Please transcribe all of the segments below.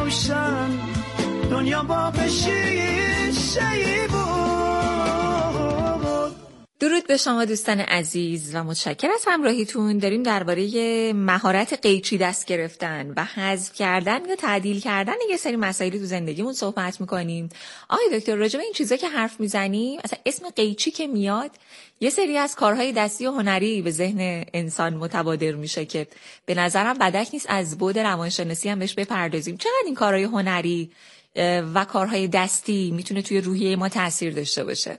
روشن دنیا باغ شیشه‌ای بود. درود به شما دوستان عزیز و متشکر از همراهیتون. داریم درباره مهارت قیچی دست گرفتن و حذف کردن یا تعدیل کردن یه سری مسائلی تو زندگیمون صحبت میکنیم. آقای دکتر، راجع به این چیزا که حرف میزنیم، اصلا اسم قیچی که میاد یه سری از کارهای دستی و هنری به ذهن انسان متبادر میشه که به نظرم بدک نیست از بعد روانشناسی هم بهش بپردازیم. چقدر این کارهای هنری و کارهای دستی میتونه توی روحیه ما تاثیر داشته باشه؟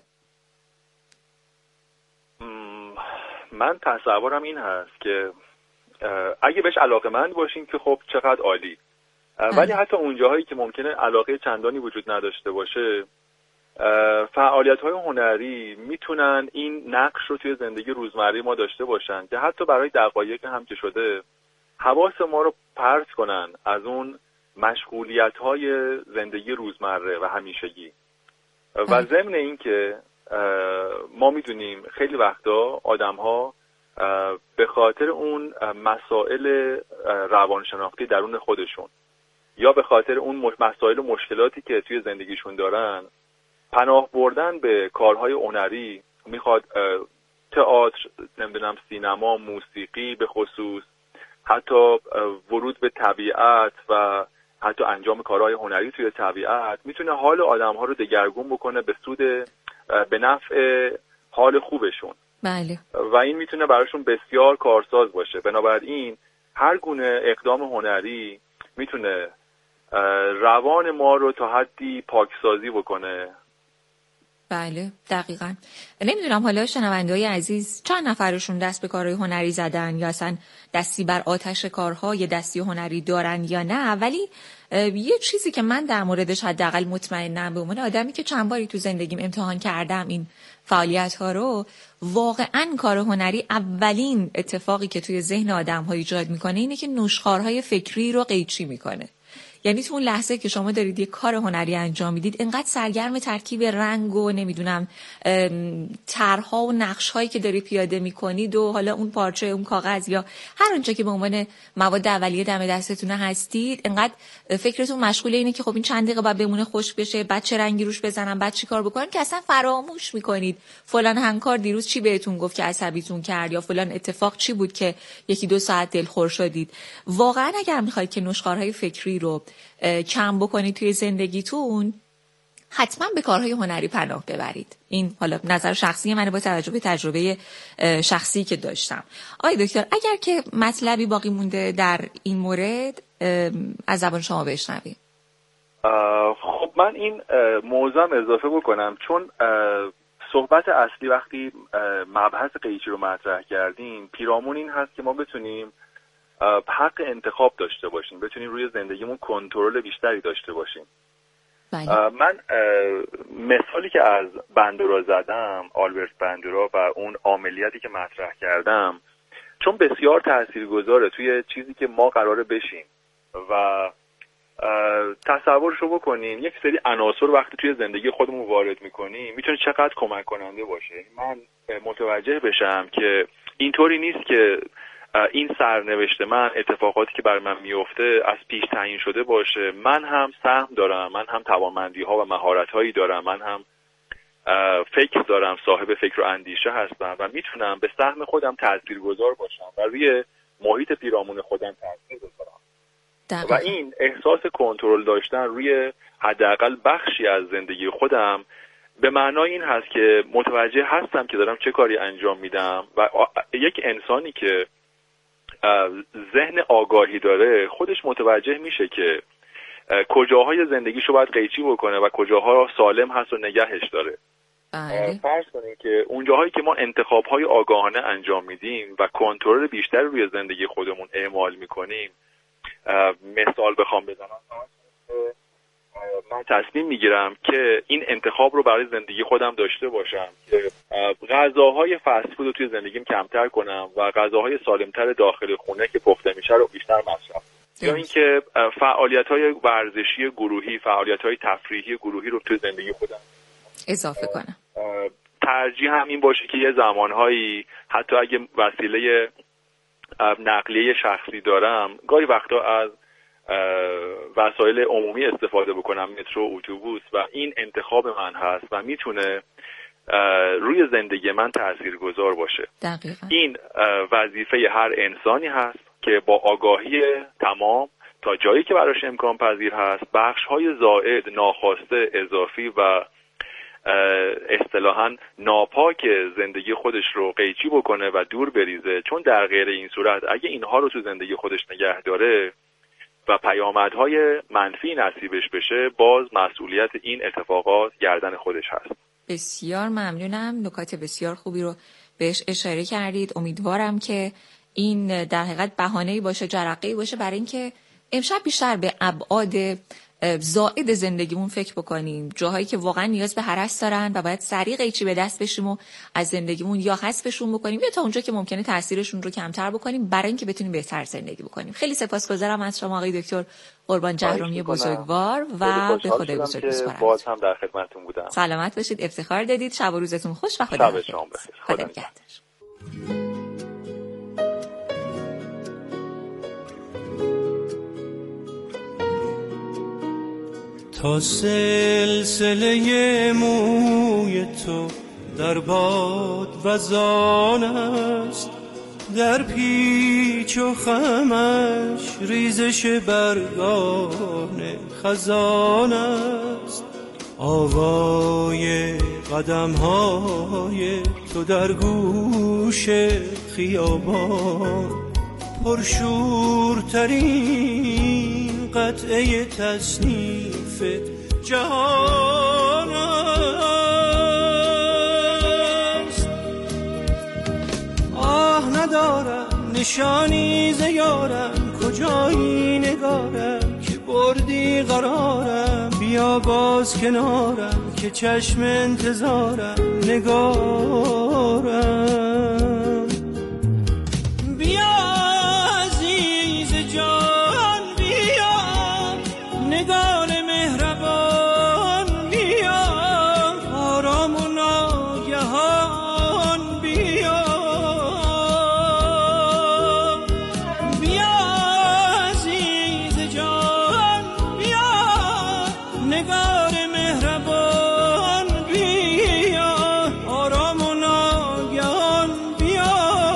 من تصورم این هست که اگه بهش علاقه‌مند باشیم که خب چقدر عالی، ولی حتی اونجاهایی که ممکنه علاقه چندانی وجود نداشته باشه، فعالیت‌های هنری میتونن این نقش رو توی زندگی روزمره ما داشته باشن که حتی برای دقایق هم که شده حواس ما رو پرت کنن از اون مشغولیت‌های زندگی روزمره و همیشگی. و ضمن این که ما میدونیم خیلی وقتا آدم‌ها به خاطر اون مسائل روانشناختی درون خودشون یا به خاطر اون مسائل و مشکلاتی که توی زندگیشون دارن، پناه بردن به کارهای هنری، میخواد تئاتر، نمیدونم سینما، موسیقی به خصوص، حتی ورود به طبیعت و حتی انجام کارهای هنری توی طبیعت، میتونه حال آدم‌ها رو دگرگون بکنه به سود به نفع حال خوبشون. بله. و این میتونه براشون بسیار کارساز باشه. بنابراین هر گونه اقدام هنری میتونه روان ما رو تا حدی پاکسازی بکنه. بله دقیقاً. نمیدونم حالا شنونده‌های عزیز چند نفرشون دست به کارهای هنری زدن یا اصلا دستی بر آتش کارهای دستی هنری دارن یا نه، ولی یه چیزی که من در موردش حداقل مطمئنم به عنوان آدمی که چند باری تو زندگیم امتحان کردم این فعالیت‌ها رو، واقعاً کار هنری اولین اتفاقی که توی ذهن آدم‌ها ایجاد میکنه اینه که نوشخوارهای فکری رو قیچی میکنه. یعنی تو اون لحظه که شما دارید یه کار هنری انجام میدید، انقدر سرگرم ترکیب رنگ و نمیدونم طرح‌ها و نقش‌هایی که داری پیاده میکنید و حالا اون پارچه، اون کاغذ یا هر اونچه که به عنوان مواد اولیه دم دستتون هستید، انقدر فکرتون مشغول اینه که خب این چند دقیقه بعد بمونه خشک بشه، بعد چه رنگی روش بزنم، بعد چیکار بکنم، که اصلا فراموش میکنید فلان همکار دیروز چی بهتون گفت که عصبیتون کرد یا فلان اتفاق چی بود که یکی دو ساعت دلخور شدید. واقعا اگر میخواید که نوشخوارهای فکری رو کم بکنید توی زندگیتون، حتما به کارهای هنری پناه ببرید. این حالا نظر شخصی منه با توجه به تجربه شخصی که داشتم. آقای دکتر، اگر که مطلبی باقی مونده در این مورد از زبان شما بشنویم. خب من این موضوع اضافه بکنم، چون صحبت اصلی وقتی مبحث قیچی رو مطرح کردیم پیرامون این هست که ما بتونیم حق انتخاب داشته باشیم، بتونیم روی زندگیمون کنترل بیشتری داشته باشیم. من مثالی که از بندورا زدم، آلبرت بندورا و اون عاملیتی که مطرح کردم، چون بسیار تاثیرگذاره توی چیزی که ما قراره بشیم و تصورشو بکنین یک سری عناصر وقتی توی زندگی خودمون وارد میکنیم میتونه چقدر کمک کننده باشه. من متوجه بشم که اینطوری نیست که این سرنوشت من، اتفاقاتی که برای من میفته از پیش تعیین شده باشه. من هم سهم دارم، من هم توانمندی ها و مهارت هایی دارم، من هم فکر دارم، صاحب فکر و اندیشه هستم و میتونم به سهم خودم تاثیرگذار باشم و روی محیط پیرامون خودم تاثیر بذارم. و این احساس کنترل داشتن روی حداقل بخشی از زندگی خودم به معنای این هست که متوجه هستم که دارم چه کاری انجام میدم و یک انسانی که ذهن آگاهی داره خودش متوجه میشه که کجاهای زندگیشو باید قیچی بکنه و کجاها سالم هست و نگهش داره. فرض کنید که اونجاهایی که ما انتخابهای آگاهانه انجام میدیم و کنترل بیشتر روی زندگی خودمون اعمال میکنیم، مثال بخوام بزنم، من تصمیم میگیرم که این انتخاب رو برای زندگی خودم داشته باشم که غذاهای فست فود رو توی زندگیم کمتر کنم و غذاهای سالمتر داخل خونه که پخته میشه رو بیشتر مصرف، یا اینکه فعالیت‌های ورزشی گروهی، فعالیت‌های تفریحی گروهی رو توی زندگی خودم اضافه کنم. ترجیح هم این باشه که یه زمانهایی حتی اگه وسیله نقلیه شخصی دارم، گاهی وقتا از وسایل عمومی استفاده بکنم، مترو، اتوبوس، و این انتخاب من هست و میتونه روی زندگی من تاثیرگذار باشه. دقیقا. این وظیفه هر انسانی هست که با آگاهی تمام تا جایی که براش امکان پذیر هست بخش‌های زائد، ناخواسته، اضافی و اصطلاحاً ناپاک زندگی خودش رو قیچی بکنه و دور بریزه، چون در غیر این صورت اگه اینها رو تو زندگی خودش نگه داره و پیامدهای منفی نصیبش بشه، باز مسئولیت این اتفاقات گردن خودش هست. بسیار ممنونم، نکات بسیار خوبی رو بهش اشاره کردید. امیدوارم که این در حقیقت بهانه‌ای باشه، جرقه‌ای باشه برای اینکه امشب بیشتر به ابعاد زائد زندگیمون فکر بکنیم، جاهایی که واقعا نیاز به هرس دارن و باید سریع قیچی به دست بشیم و از زندگیمون یا حذفشون بکنیم یا تا اونجا که ممکنه تاثیرشون رو کمتر بکنیم برای اینکه بتونیم بهتر زندگی بکنیم. خیلی سپاسگزارم از شما آقای دکتر قربان جهرومی بزرگوار و به خدای بزرگ می‌سپارم. باز هم در خدمتتون بودم. سلامت باشید، افتخار دادید. شب و روزتون خوش و خدا بخیر. خدا نگهدار. تا سلسله موی تو در باد وزان است، در پیچ و خمش ریزش برگان خزان است. آوای قدم‌های تو در گوش خیابان، پرشورترین قطعه تصنیف جهان است. آه ندارم نشانی ز یارم، کجایی نگارم که بردی قرارم. بیا باز کنارم که چشم انتظارم نگارم. بیا عزیز جان بیا، نگار مهربان بیا، آرام و ناگهان بیا. بیا عزیز جان بیا، نگار مهربان بیا، آرام و ناگهان بیا.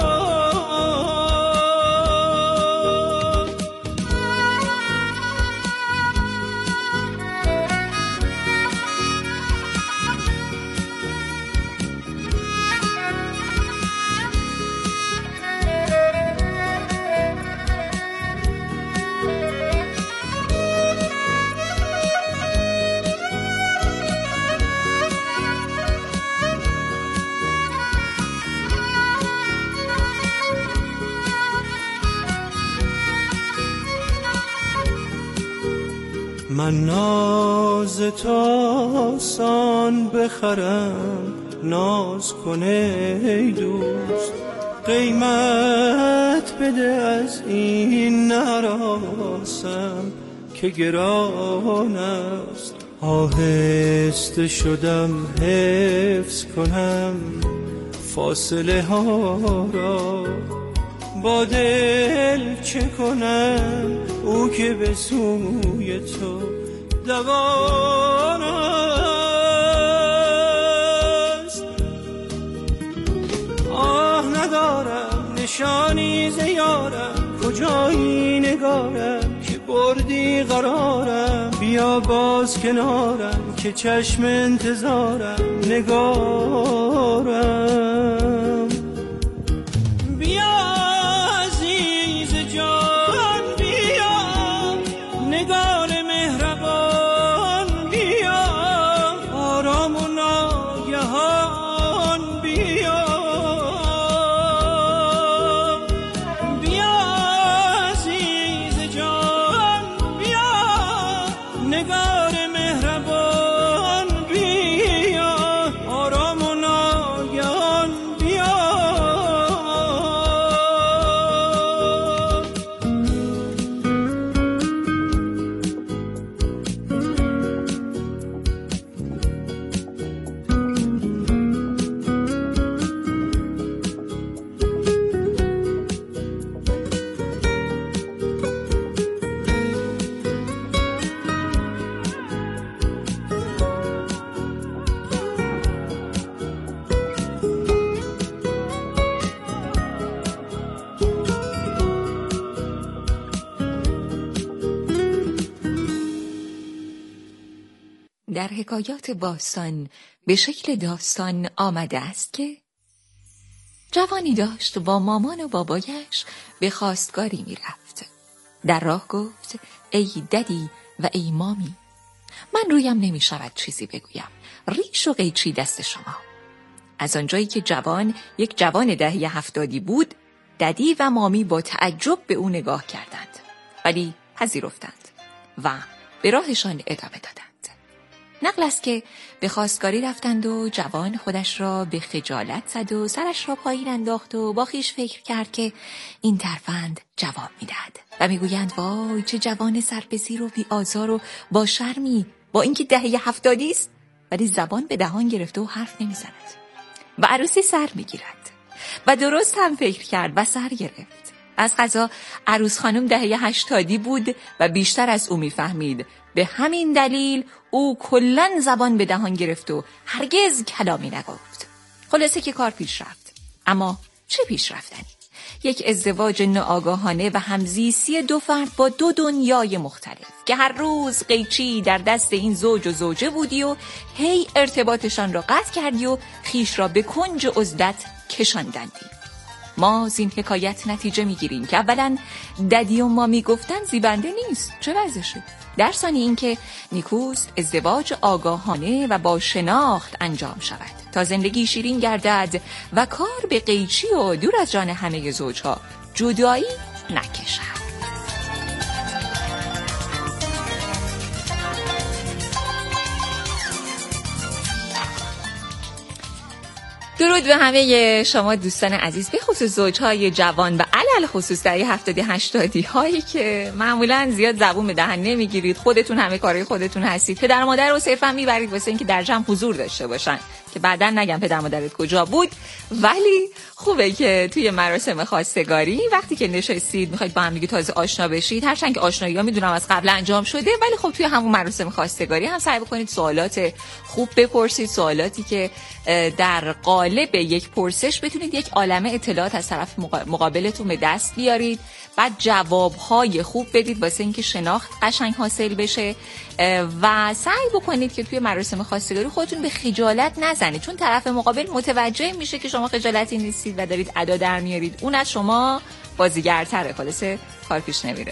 من ناز تو آسان بخرم، ناز کنه ای دوست، قیمت بده از این نراسم که گران است. آهسته شدم حفظ کنم فاصله ها را، با دل چه کنم او که به سوی تو دوان است. آه ندارم نشانی ز یارم، کجایی نگارم که بردی قرارم. بیا باز کنارم که چشم انتظارم نگارم. بیا عزیز جان بیا، نگار مهربان بیا، آرام و ناگهان بیا. بیا عزیز جان بیا، نگار مهربان بیا، آرام و ناگهان بیا. در حکایات باستان به شکل داستان آمده است که جوانی داشت با مامان و بابایش به خواستگاری می رفت. در راه گفت ای ددی و ای مامی، من رویم نمی شود چیزی بگویم، ریش و قیچی دست شما. از آنجایی که جوان یک جوان دهه 70 بود، ددی و مامی با تعجب به او نگاه کردند، ولی پذیرفتند و به راهشان ادامه دادند. نقل است که به خواستگاری رفتند و جوان خودش را به خجالت زد و سرش را پایین انداخت و با خویش فکر کرد که این ترفند جواب میدهد و میگویند وای چه جوان سربزیر و بی آزار و با شرمی، با اینکه دهه 70 است ولی زبان به دهان گرفته و حرف نمیزند و عروسی سر میگیرد. و درست هم فکر کرد و سر گرفت. از قضا عروس خانم دهه 80 بود و بیشتر از او میفهمید. به همین دلیل او کلاً زبان به دهان گرفت و هرگز کلامی نگفت. خلاصه که کار پیش رفت. اما چه پیش رفتنی؟ یک ازدواج ناآگاهانه و همزیستی دو فرد با دو دنیای مختلف که هر روز قیچی در دست این زوج و زوجه بودی و هی ارتباطشان را قطع کردی و خیش را به کنج عزلت کشاندندی. ما از این حکایت نتیجه میگیریم که اولا ددی و مامی گفتن زیبنده نیست، چه وضعشه؟ در ثانی این که نیکوست ازدواج آگاهانه و با شناخت انجام شود تا زندگی شیرین گردد و کار به قیچی و دور از جان همه زوجها جدایی نکشد. درود به همه شما دوستان عزیز، به خصوص زوجهای جوان و علل خصوص دهه 70-80 هایی که معمولا زیاد زبون به دهن نمیگیرید، خودتون همه کارهای خودتون هستید، پدر مادر رو صرفا میبرید واسه اینکه در جمع حضور داشته باشن که بعداً نگم پدر مادرت کجا بود. ولی خوبه که توی مراسم خواستگاری وقتی که نشستید میخواید با هم دیگه تازه آشنا بشید، هرچند که آشنایی‌ها میدونم از قبل انجام شده، ولی خب توی همون مراسم خواستگاری هم سعی بکنید سوالات خوب بپرسید، سوالاتی که در قالب یک پرسش بتونید یک عالمه اطلاعات از طرف مقابلتون به دست بیارید، بعد جوابهای خوب بدید واسه اینکه شناخت قشنگ حاصل بشه و سعی بکنید که توی مراسم خواستگاری خودتون به خجالت نزنید، چون طرف مقابل متوجه میشه که شما خجالتی نیستید و دارید ادا در میارید، اون از شما بازیگرتره، خلاصه کار پیش نمیره.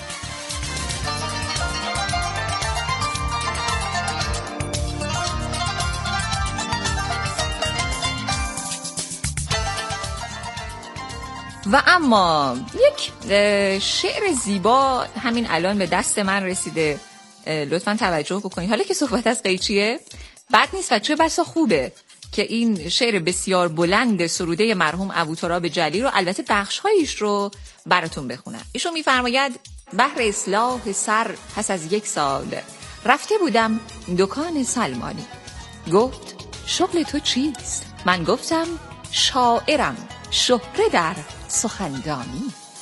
و اما یک شعر زیبا همین الان به دست من رسیده، لطفاً توجه بکنید. حالا که صحبت از قیچیه بد نیست و چه بسا خوبه که این شعر بسیار بلند سروده مرحوم ابوتراب جلی رو، البته بخش‌هایش رو براتون بخونم. ایشون می‌فرماید بهر اصلاح سر پس از 1 سال رفته بودم دکان سلمانی. گفت شغل تو چیست؟ من گفتم شاعرم، شهره در سخندانی.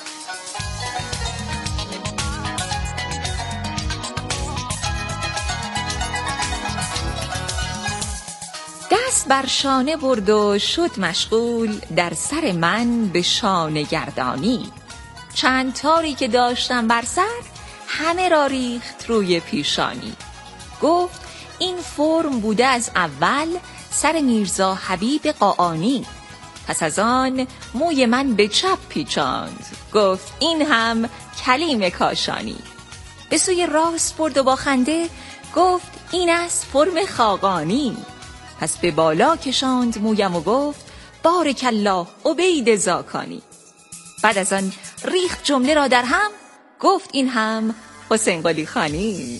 دست بر شانه برد و شد مشغول در سر من به شانه گردانی. چند تاری که داشتم بر سر همه را ریخت روی پیشانی. گفت این فرم بوده از اول سر میرزا حبیب قاآنی. پس از آن موی من به چپ پیچاند. گفت این هم کلیم کاشانی. به سوی راست برد و با خنده گفت این است فرم خاقانی. پس به بالا کشاند مویم و گفت بارک الله عبید زاکانی. بعد از آن ریخت جمله را در هم. گفت این هم حسین قلی خانی.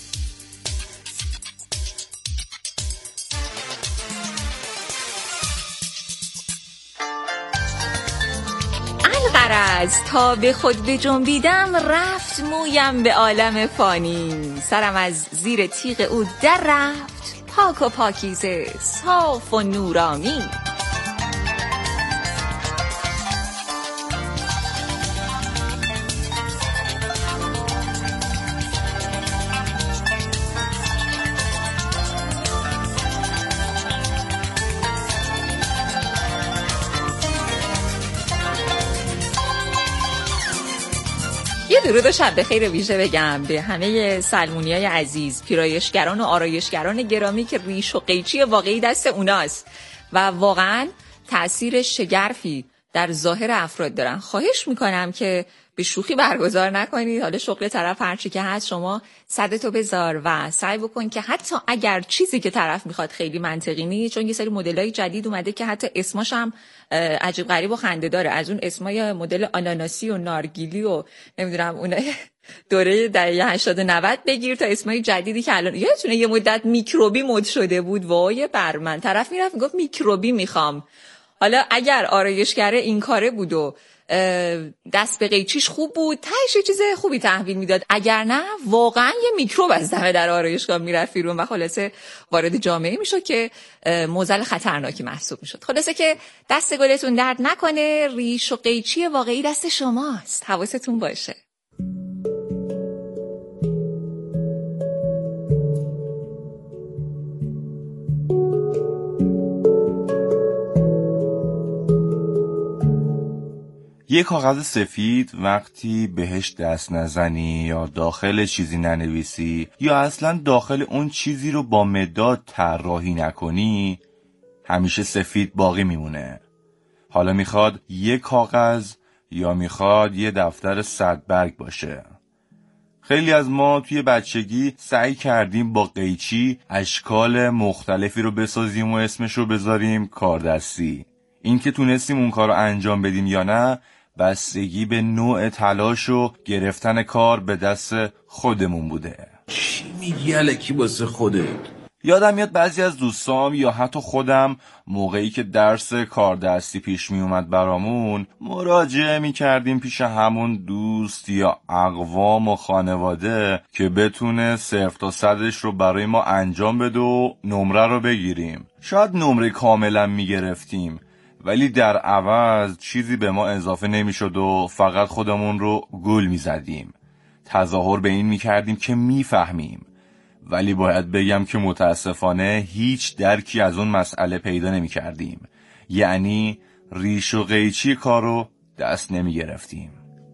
الغرض تا به خود بجنبیدم رفت مویم به عالم فانی. سرم از زیر تیغ او در رفت پاک و پاکیزه صاف و نورانی. یه درود و شب بخیر ویژه بگم به همه سلمونیای عزیز، پیرایشگران و آرایشگران گرامی که ریش و قیچی واقعی دست اوناست و واقعا تأثیر شگرفی در ظاهر افراد دارن. خواهش میکنم که به شوخی برگزار نکنید. حالا شغل طرف هرچی که هست شما صدتو بذار و سعی بکن که حتی اگر چیزی که طرف میخواد خیلی منطقی نیست، چون یه سری مدلای جدید اومده که حتی اسماش هم عجیب غریب و خنده داره، از اون اسمای مدل آناناسی و نارگیلی و نمیدونم اون دوره دهه 80 و 90 بگیر تا اسمای جدیدی که الان یادتونه یه مدت میکروبی مد شده بود. وای بر من، طرف میرفت میگفت میکروبی میخوام. حالا اگر آرایشگر این کاره بود و دست به قیچیش خوب بود، تهش چیز خوبی تحویل میداد، اگر نه واقعا یه میکروب از دم در آرایشگاه میرفت بیرون و خلاصه وارد جامعه میشد که معضل خطرناکی محسوب میشد. خلاصه که دست گلتون درد نکنه، ریش و قیچی واقعی دست شماست، حواستون باشه. یک کاغذ سفید وقتی بهش دست نزنی یا داخل چیزی ننویسی یا اصلا داخل اون چیزی رو با مداد طراحی نکنی، همیشه سفید باقی میمونه. حالا میخواد یک کاغذ یا میخواد یه دفتر 100 برگ باشه. خیلی از ما توی بچگی سعی کردیم با قیچی اشکال مختلفی رو بسازیم و اسمش رو بذاریم کاردستی. این که تونستیم اون کار رو انجام بدیم یا نه بستگی به نوع تلاش و گرفتن کار به دست خودمون بوده. چی میگی الکی واسه خودت؟ یادم میاد بعضی از دوستام یا حتی خودم موقعی که درس کاردستی پیش می اومد برامون مراجعه می کردیم پیش همون دوست یا اقوام و خانواده که بتونه 0 تا 100ش رو برای ما انجام بده و نمره رو بگیریم. شاید نمره کاملا می گرفتیم ولی در عوض چیزی به ما اضافه نمی شد و فقط خودمون رو گول می زدیم. تظاهر به این می کردیم که می فهمیم. ولی باید بگم که متاسفانه هیچ درکی از اون مسئله پیدا نمی کردیم. یعنی ریش و قیچی کارو دست نمی گرفتیم.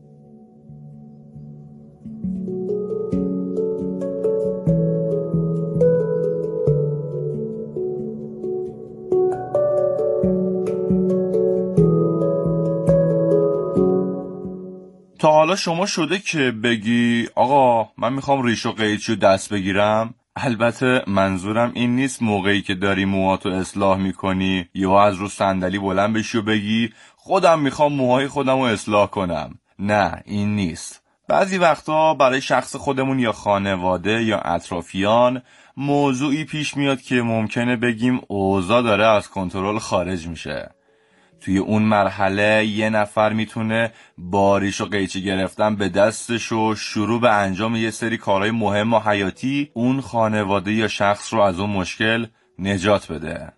تا حالا شما شده که بگی آقا من میخوام ریش و قیچی رو دست بگیرم؟ البته منظورم این نیست موقعی که داری موهاتو اصلاح میکنی یا از رو صندلی بلند بشی و بگی خودم میخوام موهای خودم رو اصلاح کنم. نه این نیست. بعضی وقتا برای شخص خودمون یا خانواده یا اطرافیان موضوعی پیش میاد که ممکنه بگیم اوضاع داره از کنترل خارج میشه. توی اون مرحله یه نفر میتونه با ریش و قیچی گرفتن به دستش و شروع به انجام یه سری کارهای مهم و حیاتی اون خانواده یا شخص رو از اون مشکل نجات بده.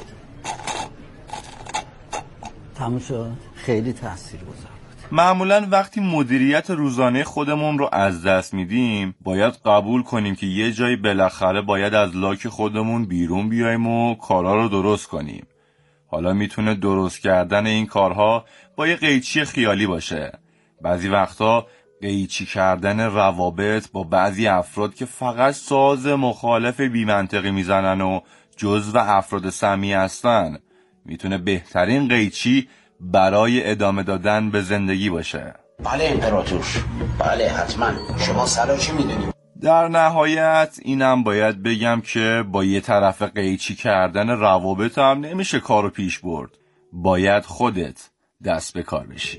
تموم شد. خیلی تاثیرگذار بود. معمولاً وقتی مدیریت روزانه خودمون رو از دست میدیم باید قبول کنیم که یه جایی بالاخره باید از لاک خودمون بیرون بیایم و کارا رو درست کنیم. حالا میتونه درست کردن این کارها با یه قیچی خیالی باشه. بعضی وقتا قیچی کردن روابط با بعضی افراد که فقط ساز مخالف بی‌منطقی میزنن و جزو افراد سمی هستن میتونه بهترین قیچی برای ادامه دادن به زندگی باشه. بله امپراتور، بله حتما. شما سرا چی میدونی؟ در نهایت اینم باید بگم که با یه طرف قیچی کردن روابط هم نمیشه کارو پیش برد. باید خودت دست به کار بشی.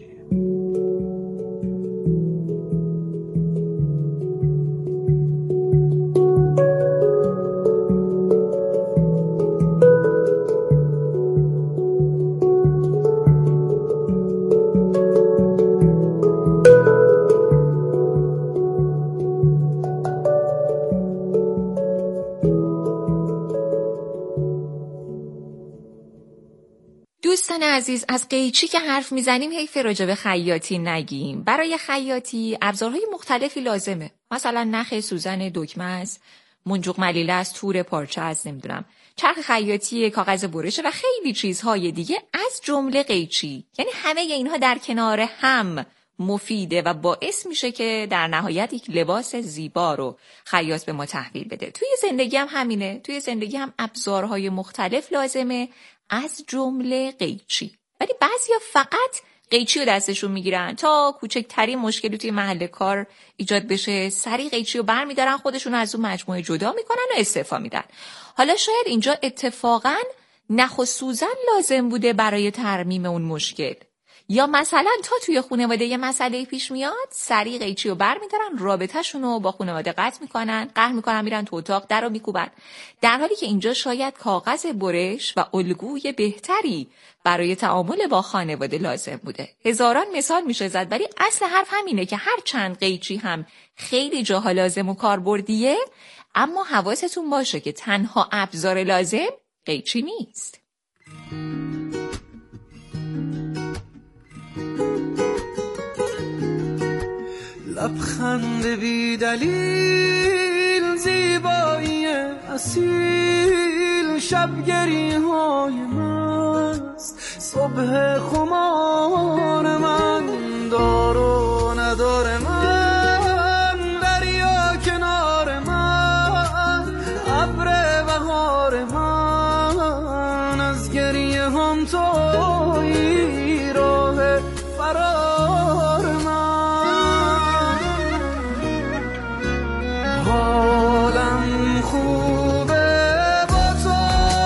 دوستان عزیز، از قیچی که حرف میزنیم حیف راجع به خیاطی نگیم. برای خیاطی ابزارهای مختلفی لازمه. مثلا نخ سوزن دکمه است، منجوق ملیله است، تور پارچه است، نمیدونم چرخ خیاطی، کاغذ برشه و خیلی چیزهای دیگه از جمله قیچی. یعنی همه اینها در کنار هم مفیده و باعث میشه که در نهایت یک لباس زیبا رو خیاط به ما تحویل بده. توی زندگی هم همینه. توی زندگی هم ابزارهای مختلف لازمه، از جمله قیچی. ولی بعضیا فقط قیچی رو دستشون میگیرن تا کوچکترین مشکلی توی محل کار ایجاد بشه سریع قیچی رو برمیدارن، خودشون از اون مجموعه جدا میکنن و استعفا میدن. حالا شاید اینجا اتفاقاً نخ و سوزن لازم بوده برای ترمیم اون مشکل، یا مثلا تا توی خانواده یه مسئله پیش میاد سریع قیچی رو برمیدارن، رابطه‌شون رو با خانواده قطع میکنن، قهر میکنن، میرن تو اتاق در رو میکوبن، در حالی که اینجا شاید کاغذ برش و الگوی بهتری برای تعامل با خانواده لازم بوده. هزاران مثال میشه زد، ولی اصل حرف همینه که هر چند قیچی هم خیلی جاها لازم و کاربردیه، اما حواستون باشه که تنها ابزار لازم قیچی نیست. لبخند بی دلیل، زیبایی اصیل، شبگری های مست، صبح خمار من، دار و ندار من، دریا کنار من، ابر بهار من، از گریه هم تویی، راه فرار من. حالم خوبه با تو،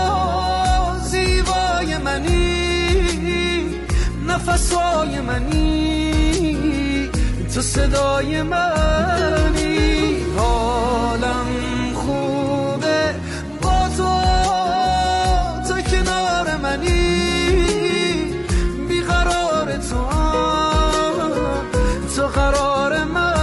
زیبای منی، نفسای منی، تو صدای منی. حالم خوبه با تو، تو کنار منی، بیقرار تو، تو قرار منی.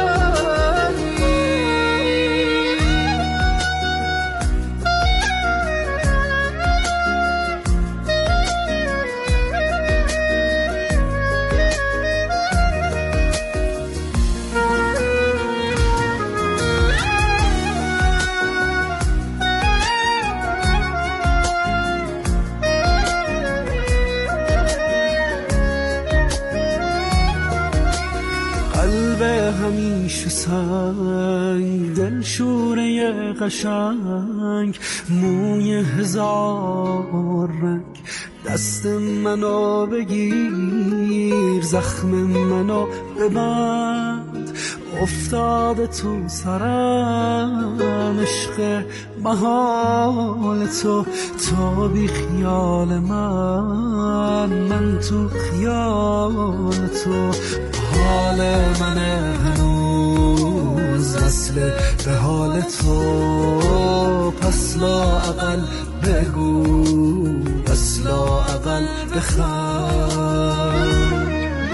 همیشه سنگ، دل شوره قشنگ، موی هزار رنگ، دست منو بگیر، زخم منو ببند، افتاده تو سرم عشق محال تو، تو بی خیال من تو خیال تو. حال من هنوز وصل به حال تو، پس لااقل بگو، پس لااقل بخند.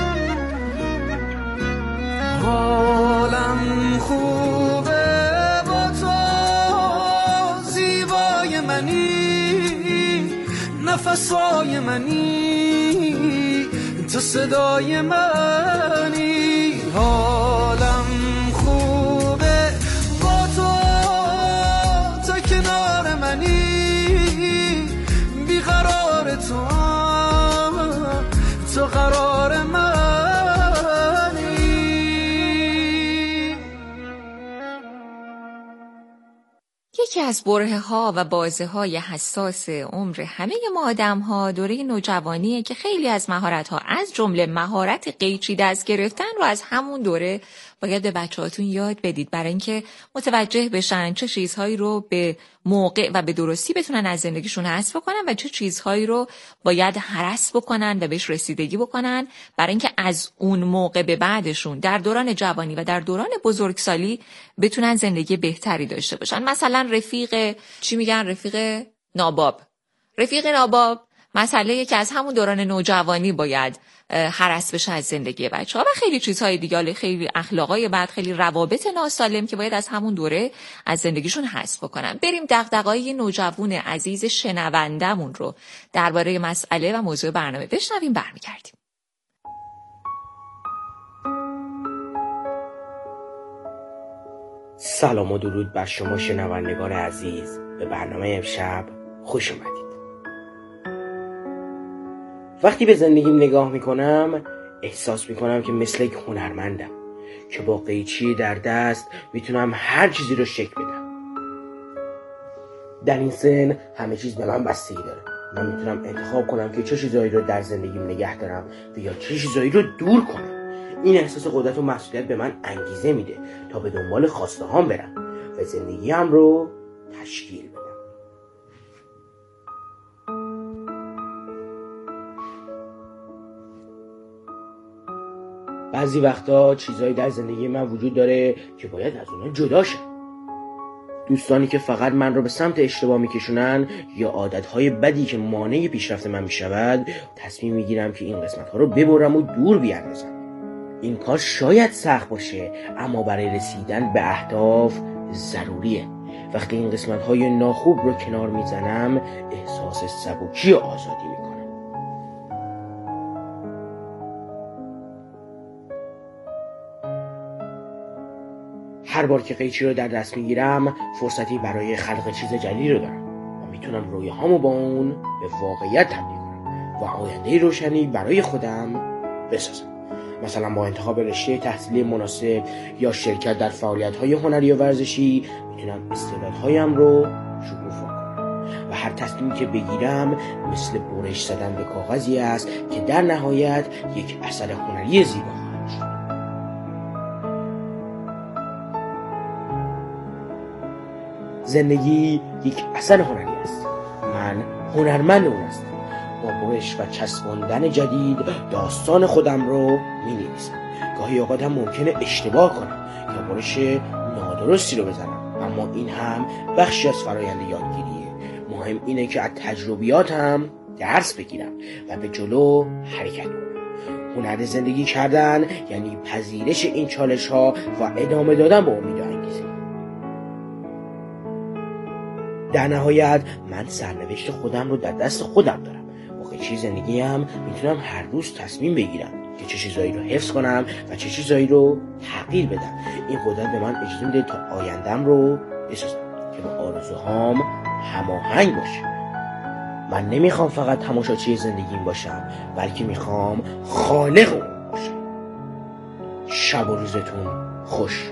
حالم خوبه با تو، زیبای منی، نفسای منی، تو صدای منی. حالم خوبه با تو، تو کنار منی، بیقرار تو، تو قرار منی. یکی از برهه ها و بازه های حساس عمر همه ما آدم ها دوره نوجوانیه که خیلی از مهارت ها از جمله مهارت قیچی دست گرفتن رو از همون دوره باید به بچه‌هاتون یاد بدید، برای اینکه متوجه بشن چه چیزهایی رو به موقع و به درستی بتونن از زندگیشون حذف بکنن و چه چیزهایی رو باید هرس بکنن و بهش رسیدگی بکنن، برای اینکه از اون موقع به بعدشون در دوران جوانی و در دوران بزرگسالی بتونن زندگی بهتری داشته باشن. مثلا رفیق ناباب مسئله که از همون دوران نوجوانی باید هرس بشه از زندگی بچه‌ها و خیلی چیزهای دیگه، خیلی اخلاقای بد، خیلی روابط ناسالم که باید از همون دوره از زندگیشون حذف بکنن. بریم دغدغه‌های نوجوان عزیز شنوندمون رو درباره مسئله و موضوع برنامه بشنویم، برمیگردیم. سلام و درود بر شما شنوندگان عزیز، به برنامه امشب خوش اومدید. وقتی به زندگیم نگاه میکنم احساس میکنم که مثل یک هنرمندم که با قیچی در دست میتونم هر چیزی رو شکل بدم. در این سن همه چیز به من بستگی داره. من میتونم انتخاب کنم که چه چیزایی رو در زندگیم نگه دارم و یا چه چیزایی رو دور کنم. این احساس قدرت و مسئولیت به من انگیزه میده تا به دنبال خواسته هام برم و زندگیم رو تشکیل بدم. بعضی وقتا چیزایی در زندگی من وجود داره که باید از اونها جدا شم. دوستانی که فقط من رو به سمت اشتباه میکشونن یا عادتهای بدی که مانع پیشرفت من میشود، تصمیم میگیرم که این قسمتها رو ببرم و دور بیاندازم. این کار شاید سخت باشه، اما برای رسیدن به اهداف ضروریه. وقتی این قسمتهای ناخوب رو کنار میزنم، احساس سبکی و آزادی میکنم. هر بار که قیچی رو در دست میگیرم، فرصتی برای خلق چیز جدید رو دارم و میتونم رویاهامو با اون به واقعیت تبدیل کنم و آینده روشنی برای خودم بسازم. مثلا با انتخاب رشته تحصیلی مناسب یا شرکت در فعالیت‌های هنری و ورزشی میتونم استعدادهایم رو شکوفا کنم و هر تصمیمی که بگیرم مثل برش زدن به کاغذی است که در نهایت یک اثر هنری زیبا خواهد شد. زندگی یک اثر هنری است. من هنرمند اون هستم. با برش و چسباندن جدید داستان خودم رو می‌نویسم. گاهی اوقات هم ممکنه اشتباه کنم یا برش نادرستی رو بزنم، اما این هم بخشی از فرایند یادگیریه. مهم اینه که از تجربیاتم درس بگیرم و به جلو حرکت کنم. هنر زندگی کردن یعنی پذیرش این چالش‌ها و ادامه دادن به امید و انگیزه. در نهایت من سرنوشت خودم رو در دست خودم دارم. چه زندگیم میتونم هر روز تصمیم بگیرم که چه چیزایی رو حفظ کنم و چه چیزایی رو تغییر بدم. این قدرت به من اجازه میده تا آیندم رو بسازم که با آرزوهام هماهنگ باشه. من نمیخوام فقط تماشاچی زندگیم باشم، بلکه میخوام خالق اون باشم. شب و روزتون خوش.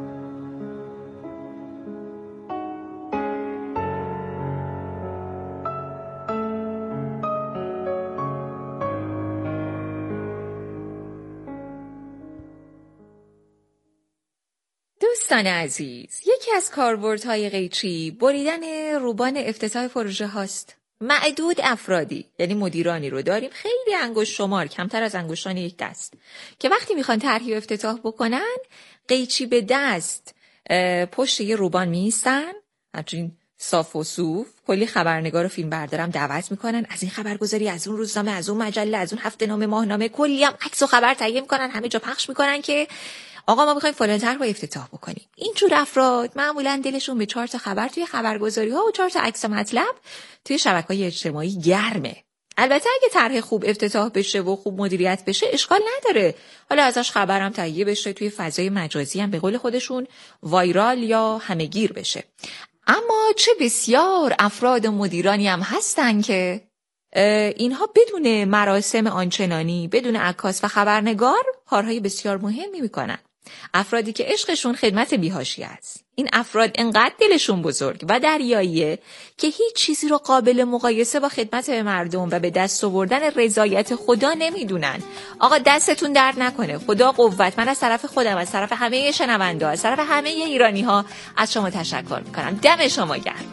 دوستان عزیز، یکی از کاربردهای قیچی بریدن روبان افتتاح پروژه هاست. معدود افرادی، یعنی مدیرانی رو داریم خیلی انگشت شمار، کمتر از انگشتان یک دست، که وقتی میخوان طرحی افتتاح بکنن قیچی به دست پشت یه روبان میایستن، همچنین صاف و صوف. کلی خبرنگار و فیلم بردارم دعوت میکنن، از این خبرگزاری، از اون روزنامه، از اون مجله، از اون هفته نامه، ماهنامه، کلی هم عکس و خبر تهیه میکنن، همه جا پخش میکنن که آقا ما میخوایم فلان طرح رو افتتاح بکنیم. اینجور افراد معمولا دلشون به 4 تا خبر توی خبرگزاری‌ها و 4 تا عکس مطلب توی شبکه‌های اجتماعی گرمه. البته اگه طرح خوب افتتاح بشه و خوب مدیریت بشه اشکال نداره، حالا ازش خبرم تهیه بشه، توی فضای مجازی هم به قول خودشون وایرال یا همه‌گیر بشه. اما چه بسیار افراد و مدیرانی هم هستن که اینها بدون مراسم آنچنانی، بدون عکاس و خبرنگار کارهای بسیار مهمی میکنن. افرادی که عشقشون خدمت بی‌حاشیه است. این افراد انقدر دلشون بزرگ و دریاییه که هیچ چیزی رو قابل مقایسه با خدمت به مردم و به دست آوردن رضایت خدا نمیدونن. آقا دستتون درد نکنه، خدا قوت. من از طرف خودم، از طرف همه شنونده ها، از طرف همه ایرانی ها از شما تشکر میکنم. دم شما گرم.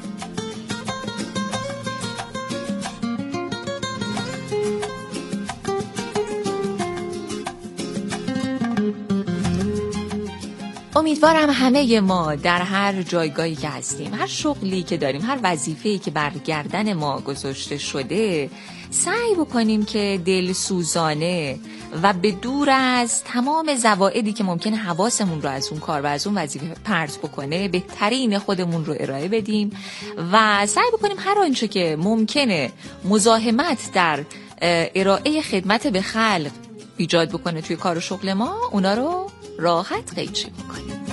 امیدوارم همه ما در هر جایگاهی که هستیم، هر شغلی که داریم، هر وظیفه‌ای که بر گردن ما گذاشته شده، سعی بکنیم که دلسوزانه و به دور از تمام زوائدی که ممکنه حواسمون رو از اون کار و از اون وظیفه پرت بکنه بهترین خودمون رو ارائه بدیم و سعی بکنیم هر آنچه که ممکنه مزاحمت در ارائه خدمت به خلق ایجاد بکنه توی کار و شغل ما، اونا رو راحت قیچی بکنیم.